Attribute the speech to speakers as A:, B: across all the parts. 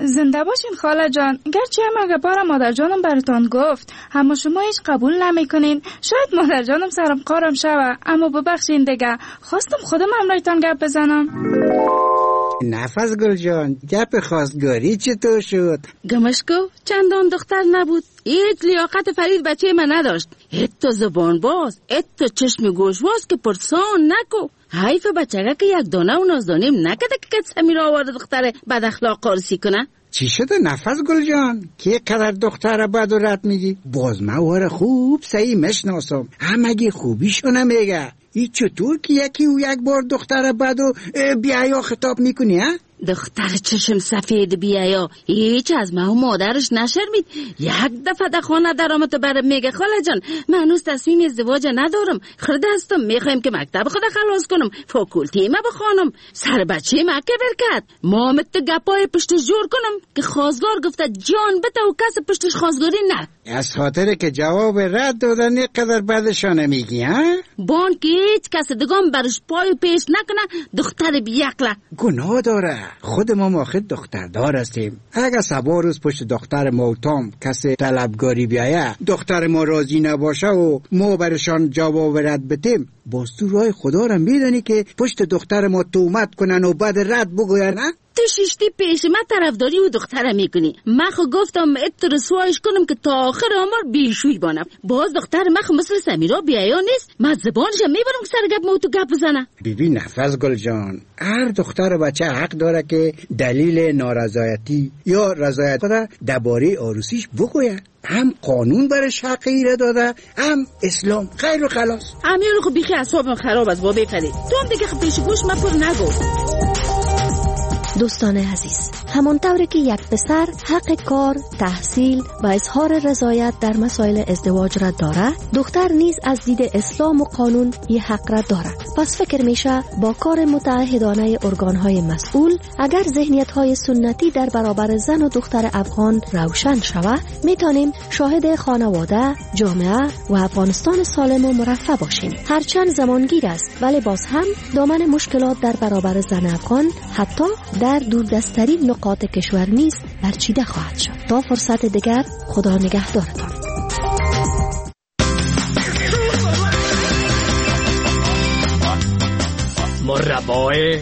A: زنده باشین خاله جان. گرچه هم اگه بار مادر جانم براتان گفت، اما شما هیچ قبول نمیکنین. شاید مادر جانم سرم قارم شوه، اما ببخشین دیگه. خواستم خودم همراهتان گپ بزنم.
B: نفس گل جان، گپ خواستگاری چطور شد؟
C: گمشکو چندان دختر نبود. هیچ لیاقت فرید بچه من نداشت. تو زبان باز، تو چشم گوش باز که پرسان نکو. حیف بچه که یک دانه و نازدانیم نکده که کت سمیر آورده دختر بد اخلاق قارسی کنه.
B: چی شده نفس گل جان که قدر دختر بد و رد میگی؟ باز موار خوب صحیح مشناسم، همگی خوبیشو نمیگه. ای چطور که یکی و یک بار دختر بد و بیایا خطاب میکنی ها؟
C: دختر چشم سفید بیایا هیچ از ما و مادرش نشرمید. یک دفعه در خانه در آمد برم میگه خاله جان من هنوز تصمیم ازدواج ندارم، خرده هستم، میخوایم که مکتب خود خلاص کنم، فاکولتی ما بخوانم، سر بچه ما که برکت مامت گپای پشتش جور کنم که خواستگار گفته جان بته و کس پشتش خواستگاری نه.
B: از خاطر که جواب رد دادن قدر بدشانه میگی ها؟
C: بان که هیچ کس دگام برش پای پیش نکنه دختر بیاکله.
B: گناه داره، خود ما آخر دختردار هستیم. اگه سبا روز پشت دختر موتام کسی طلبگاری بیایه، دختر ما راضی نباشه و ما برشان جواب رد بتیم، باز تو راه خدا را میدانی که پشت دختر ما تومت کنن و بعد رد بگوین نه؟
C: تو شیشتی پیش من طرفداری و دختره میکنی. من خو گفتم ات رسوایش کنم که تا آخر عمر بیشوی بانم. باز دختر من خو مثل سمیرا بیایا نیست، من زبانش میبرم که سر گپ موتو گپ بزنه.
B: ببین نفس گل جان، هر دختر و بچه حق داره که دلیل نارضایتی یا رضایت را درباره عروسیش بگوید. هم قانون برش حق ایره داده، هم اسلام. خیر و خلاص.
C: امیالو خو بیخی اعصابم خراب از بابه فرید. تو هم دیگه خو پیش گوش من پر نگو.
D: دوستان عزیز، همون طوری که یک پسر حق کار، تحصیل و اظهار رضایت در مسائل ازدواج را داره، دختر نیز از دید اسلام و قانون این حق را داره. پس فکر میشه با کار متعهدانه ارگانهای مسئول، اگر ذهنیت‌های سنتی در برابر زن و دختر افغان روشن شود، میتونیم شاهد خانواده، جامعه و افغانستان سالم و مرفه باشیم. هرچند زمانگیر است، ولی باز هم دامن مشکلات در برابر زن افغان حتی در دوردستترین نقاط کشور نیز برچیده خواهد شد. تا فرصت دیگر، خدا نگهدارتان.
E: مربای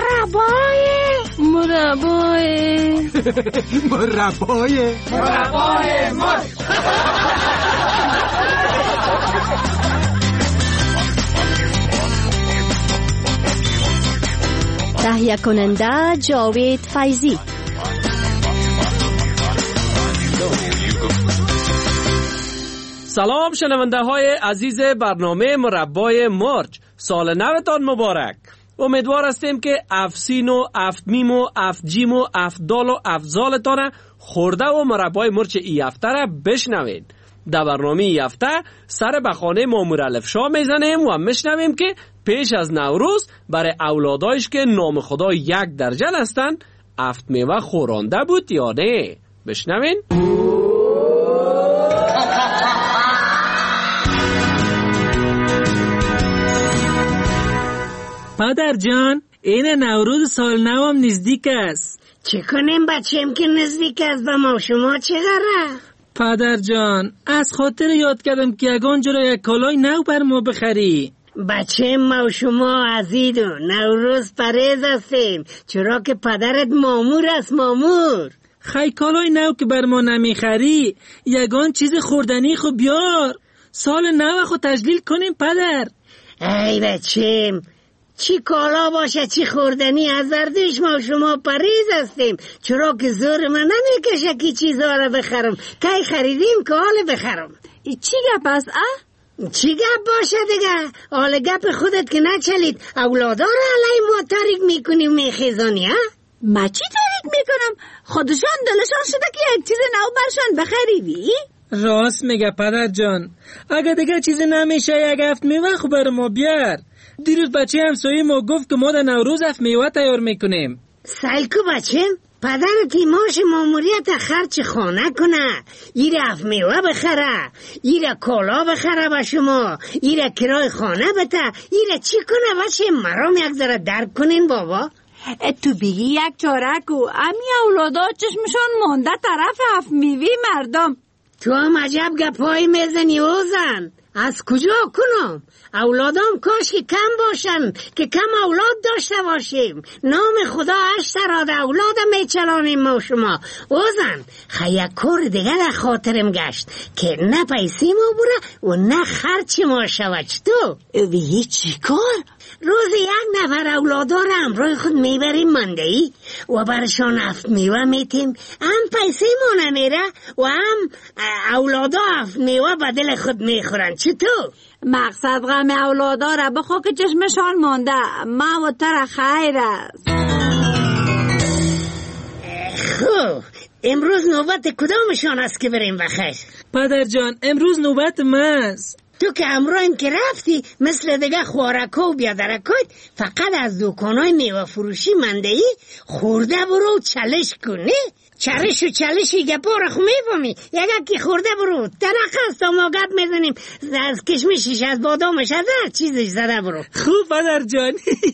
D: تهیه کننده جاوید فیضی.
E: سلام شنونده های عزیز برنامه مربای مرج، سال نوتان مبارک. امیدوار هستیم که افسین و افتمیم و افتجیم و افتدال و افزالتان خورده و مربای مرج ای هفته را بشنوید. در برنامه ای هفته سر به خانه مامور الفشا میزنیم و میشنویم که پیش از نوروز برای اولادایش که نام خدا یک درجن هستن افت میوه خورانده بود یا نه؟ بشنوین.
F: پدر جان، این نوروز سال نوام نزدیک است.
G: چه کنیم بچه‌م که نزدیک است و ما شما چه داره؟
F: پدر جان، از خاطر یاد کردم که یگان جرا یک کالای نو بر ما بخری.
G: بچه ما و شما عزیز و نوروز پریز هستیم، چرا که پدرت مامور است. مامور
F: خی کالای نو که بر ما نمیخری، یگان چیز خوردنی خو بیار، سال نو خو تجلیل کنیم پدر.
G: ای بچه‌م، چی کالا باشه چی خوردنی، از اردش ما و شما پریز هستیم، چرا که زور من نمیکشه که چیزها را بخرم. کی خریدیم که حال بخرم.
C: چی گپ است
G: چی گپ باشه دیگه؟ حال گپ خودت که نچلید اولادا را علی ما تاریک میکنی و میخیزانی ها؟
C: ما چی تاریک میکنم؟ خودشان دلشان شده که یک چیز نو برشان بخریدی؟
F: راست میگه پدر جان، اگه دیگه چیز نمیشه یک هفت میوه خو بر ما بیار. دیروز بچه همسایه ما گفت که ما در نوروز هفت میوه تیار میکنیم.
G: سایکو بچه، پدرت ماش ماموریت خرچ خانه کنه، ایره هفت میوه بخره، ایره کالا بخره به شما، ایره کرای خانه بده، ایره چی کنه بچه؟ مرام یک ذره درک کنین بابا.
H: تو بگی یک چارک و امی اولادا چشمشان مانده طرف هفت میوه مردم.
G: تو هم عجب گپایی میزنی اوزن. از کجا کنم؟ اولادام کاش که کم باشن که کم اولاد داشته باشیم. نام خدا 8 اولاد میچلانیم ما شما. اوزن یک کار دیگه در خاطرم گشت که نه پیسی ما بره و نه خرچ ما شود. تو
H: ویه چی کار؟
G: روز یک نفر اولادا را همراه خود میبریم مندهی و برشان هفت میوه میتیم. هم پیسی ما نمیره و هم اولادا هفت میوه بدل خود میخورن. چطور؟
H: مقصد غم اولادا را بخوا که چشمشان مانده. ما و تر خیر است.
G: خوب امروز نوبت کدامشان است که بریم بخیر؟
F: پدر جان امروز نوبت ماست.
G: تو که همراهیم که رفتی مثل دیگه خوارکا و بیادرکات فقط از دوکانای میوه فروشی مندهی خورده برو چلش کنی. چرش و چلشی گپا را خو میفهمی. یکی خورده برو ترقه است تا ما گپ میزنیم از کشمشش از بادامش از هر چیزش زده برو.
F: خوب پدر جان.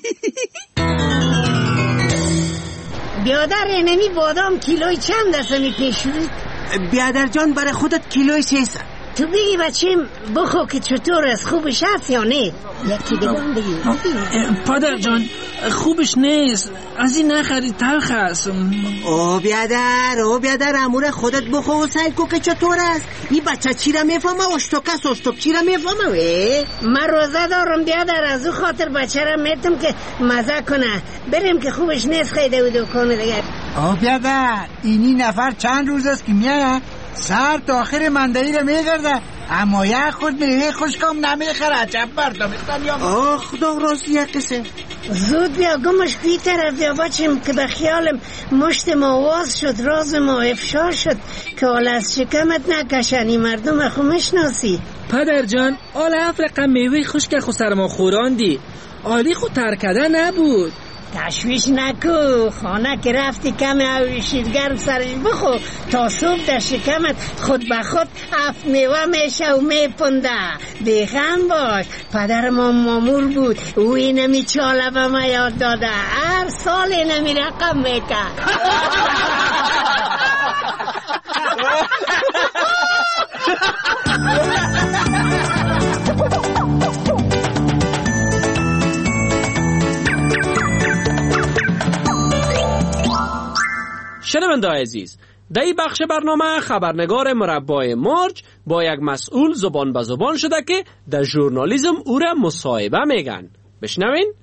G: بیادر اینمی بادام کیلوی چند دسته میپیشونی؟
I: بیادر جان برای خودت کیلوی 300.
G: تو بگی بچیم بخو که چطور است، خوبش هست یا نه؟ یکی دیگم بگی.
F: پدر جان خوبش نیست، از این نخری، تلخ است.
I: او بیادر امور خودت بخو و سعی کو که چطور است. این بچه چی را میفهمه؟ اشتوک چی را میفهمه؟
G: من روزه دارم بیادر، از او خاطر بچه را میتم که مزه کنه. بریم که خوبش نیست خیده و دوکانه دیگه.
B: او بیادر اینی نفر چند روز است که میایه سر تا آخر مندهی رو میگرده اما یک خود میوه خوشکام نمیخره. عجب بردامیختن یا
I: خدا راستی یک قصه.
G: زود بیا گمش بی طرف بیا بچیم که به خیالم مشت ما آواز شد، راز ما افشا شد که حال از شکمت نکشنی مردم خو مشناسی.
F: پدر جان حال افرقم میوه خوشک خو سر ما خوراندی، آلی خو ترکده نبود.
G: تشویش نکو، خانه که رفتی کم اوریشید گرم سرش بخو تا صبح در شکمت خود به خود هفت میوه میشه و میپنده. بیخم باش، پدر ما مامور بود، او اینمی چاله به ما یاد داده، هر سال اینمی رقم میکرد.
E: شنونده‌های عزیز، در این بخش برنامه خبرنگار مربای مرج با یک مسئول زبان به زبان شده که در ژورنالیسم او را مصاحبه میگن. بشنوین.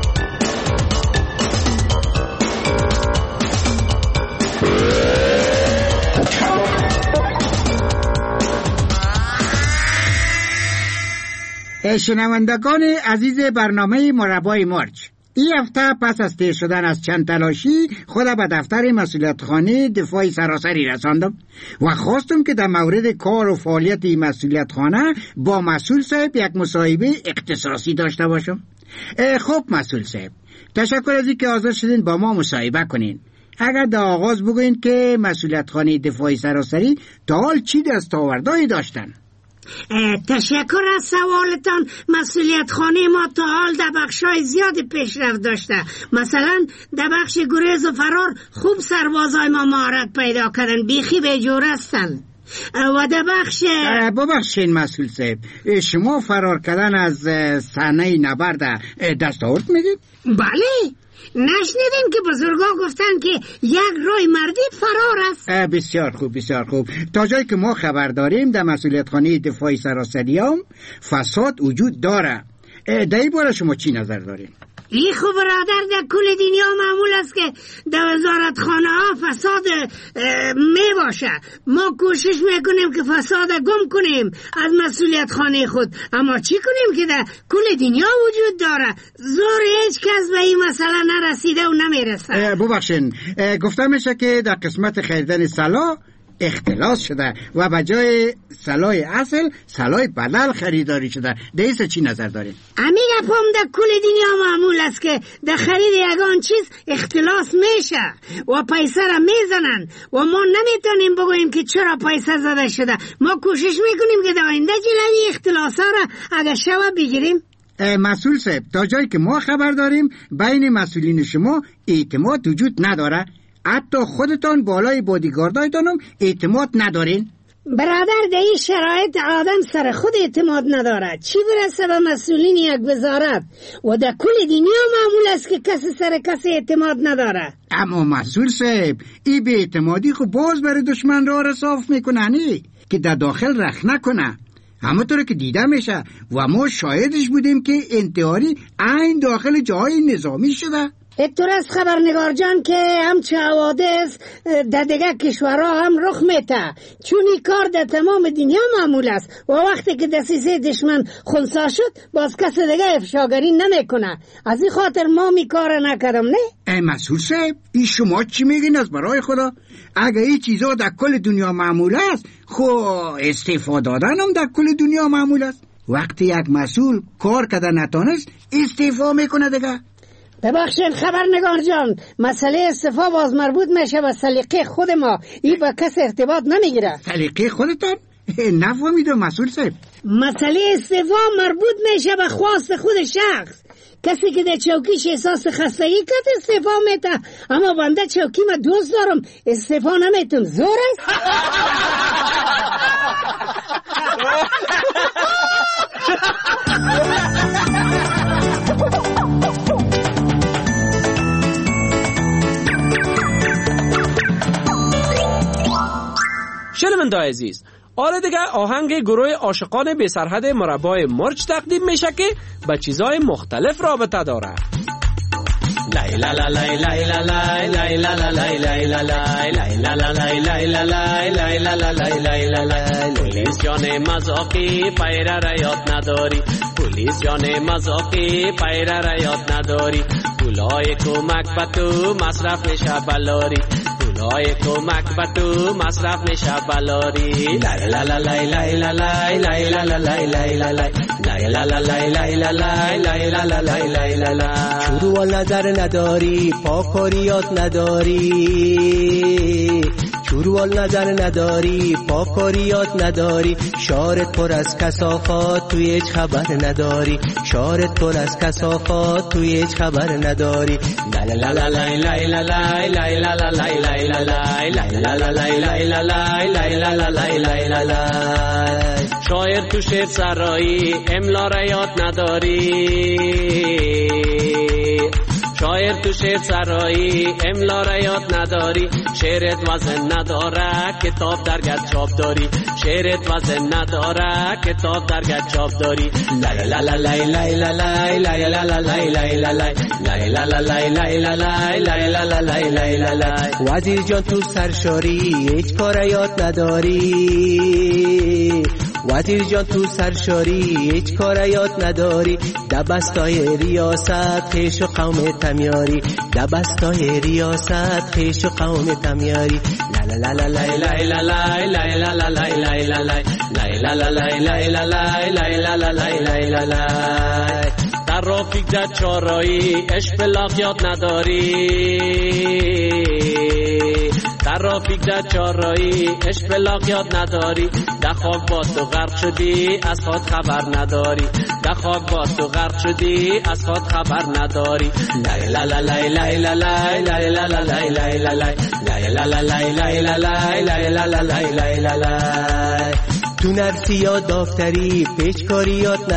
B: شنوندگان عزیز برنامه مربای مرج، این هفته پس از تیر شدن از چند تلاشی خود به دفتر مسئولیتخانه دفاع سراسری رساندم و خواستم که در مورد کار و فعالیت این مسئولیتخانه با مسئول صاحب یک مصاحبه اختصاصی داشته باشم. خب مسئول صاحب، تشکر از اینکه حاضر شدین با ما مصاحبه کنین. اگر در آغاز بگوین که مسئولیتخانه دفاع سراسری تا حال چی دستاوردهایی داشتن؟
G: تشکر از سوالتان. مسئولیت خانه ما تا حال در بخشای زیادی پیشرفت داشته. مثلا در بخش گریز و فرار خوب سربازای ما مهارت پیدا کردن، بیخی به جور هستن. و در بخش
B: ببخشین مسئول صاحب، شما فرار کردن از صحنه نبرد دستاورد میدید؟
G: بله، نشنیدین که بزرگا گفتن که یک رای مردی فرار است؟
B: بسیار خوب بسیار خوب. تا جایی که ما خبر داریم در مسئولیتخانه دفاع سراسری هم فساد وجود داره. در این باره شما چی نظر دارین؟
G: این خوب برادر، در کل دنیا معمول است که در وزارتخانه ها فساد می باشه. ما کوشش میکنیم که فساد گم کنیم از مسئولیت خانه خود، اما چی کنیم که در کل دنیا وجود داره. زور هیچ کس به این مسئله نرسیده و نمیرسه.
B: ببخشین، گفته میشه که در قسمت خریدن سلاح اختلاس شده و به جای سلاح اصل سلاح بدل خریداری شده. دیسه چی نظر دارین؟
G: امیگه پام در کل دنیا معمول است که در خرید یگان چیز اختلاس میشه و پیسه را میزنن و ما نمیتونیم بگوییم که چرا پیسه زده شده. ما کوشش میکنیم که در آینده جلوی اختلاس ها را اگر شوه بگیریم.
B: مسئول صاحب، تا جایی که ما خبر داریم بین مسئولین شما اعتماد وجود نداره. حتی خودتان بالای بادیگاردایتان هم اعتماد ندارین.
G: برادر در این شرایط آدم سر خود اعتماد نداره، چی برسه به مسئولین یک وزارت؟ و در کل دنیا معمول است که کسی سر کسی اعتماد نداره.
B: اما مسئول صاحب، این به اعتمادی خب باز برای دشمن را صاف میکننی که در داخل رخ نکنه. همونطور که دیده میشه و ما شاهدش بودیم که انتحاری عین داخل جای نظامی شده.
G: اینطور است خبرنگار جان که همچه حوادث در دیگه کشورها هم رخ میته، چون این کار در تمام دنیا معمول است و وقتی که دسیسه دشمن خنثی شد باز کس دیگه افشاگری نمیکنه. از این خاطر ما می کار نکردم. نه
B: ای مسئول صاحب، این شما چی میگین از برای خدا؟ اگه این چیزا در کل دنیا معمول است، خب استعفا دادن هم در کل دنیا معمول است. وقتی یک مسئول کار کرده نتانست استعفا میکنه دیگه.
G: ببخشید خبرنگار جان، مسئله استعفا باز مربوط میشه به سلیقه خود ما، این با کس ارتباط نمیگیره.
B: سلیقه خودتان؟ نفهمیدم مسئول صاحب.
G: مسئله استعفا مربوط میشه به خواست خود شخص. کسی که در چوکیش احساس خستگی کرد استعفا میته، اما بنده چوکی ما دوست دارم استعفا نمیتونم. زور است؟
E: شنونده‌های عزیز، آره دیگه آهنگ گروه عاشقان بی سرحد مربای مرچ تقدیم میشه که با چیزهای مختلف رابطه داره. لای لا لا لای لای لا لای لای لا لا لای لای لا لای لای لا لا لای لای لا لای لای لا لا لای لای لا لای. پلیس جان مزاقی پیره را یاد نداری، پلیس جان مزاقی پیره را یاد نداری. پولای کمک به تو مصرف میشه بلاری، پولای کمک به تو مصرف میشه بلاری. لای لا لا لای لای لا لای لای لا لا لای لای لا لای لای لا لا لای لای لا لای لای لا لا لای لای لا لا.
J: شروع و نظر نداری، پاکاریات نداری، شروع و نظر نداری، پاکاریات نداری. شارت پر از کثافات توی هیچ خبر نداری، شارت پر از کثافات توی هیچ خبر نداری. لا لا لا لای لای لا لای لای لا لا لای لای لا لای لای لا لا لای لای لا لای لای لا لا لای لای لا لای. شاعر تو شعر سرایی املا را یاد نداری، شاعر تو شعر سرایی املا را یاد نداری. شعرت وزن نداره کتاب در گرد چاپ داری، شعرت وزن نداره کتاب در گرد چاپ داری. لای لا لا لای لای لا لای لای لا لا لای لای لا لای لای لا لا لای لای لا لای لای لا لا لای لای لا لای. وزیر جان تو سرشاری هیچ کار یاد نداری، وزیر جان تو سرشاری هیچ کار یاد نداری. دبستای ریاست خیش و قوم تمیاری، دبستای ریاست خیش و قوم تمیاری. لا لا لا لای لای لا لای لای لا لا لای لای لا لای لای لا لا لای لای لا لای لای لا لا لای لای لا لای. ترافیک در چارایی عشق بلاغ یاد نداری، ترافیک در چارایی عشق بلاغ یاد نداری. در خاک با تو غرق شدی از خود خبر نداری، در خاک با تو غرق شدی از خود خبر نداری. لای لا لا لای لای لا لای لای لا لا لای لای لا لای لای لا لا لای لای لا لای لای لا لا لای لای لا لای. تو نرسی یا دکتری پیچکاری یاد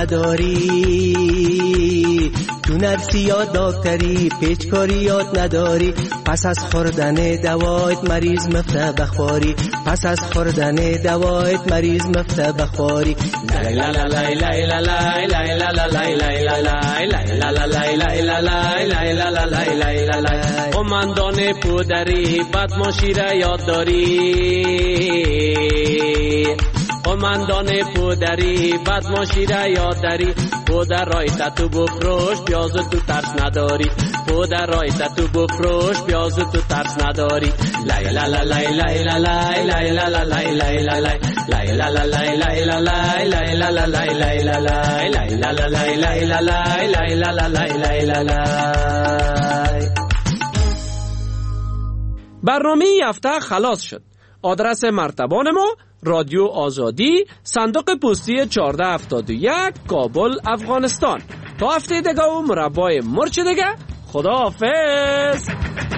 J: نداری، تو نرسی یا دکتری پیچکاری یاد نداری. پس از خوردن دوایت مریض مفته بخواری، پس از خوردن دوایت مریض مفته بخواری. لای لا لا لای لای لا لای لای لا لا لای لای لا لای لای لا لا لای لای لا لای لای لا لا لای لای لا لای. قماندان پودری بدماشی را یاد داری، قماندان پودری بدماشی را یاد داری. پودر رایت تو بفروش پیاز تو ترس نداری، پودر رایت تو بفروش پیاز تو ترس نداری. لای لا لا لای لای لا لای لای لا لا لای لای لا لای لای لا لا لای لای لا لای لای لا لا لای لای لا لای لای لا لا لای لای لا لای لای لا لا لای لای لا لای.
E: برنامه این هفته خلاص شد. آدرس مرتبان ما: رادیو آزادی، صندوق پستی 1471، کابل، افغانستان. تا هفته دیگه و مربای مرچ دیگه. خدا حافظ.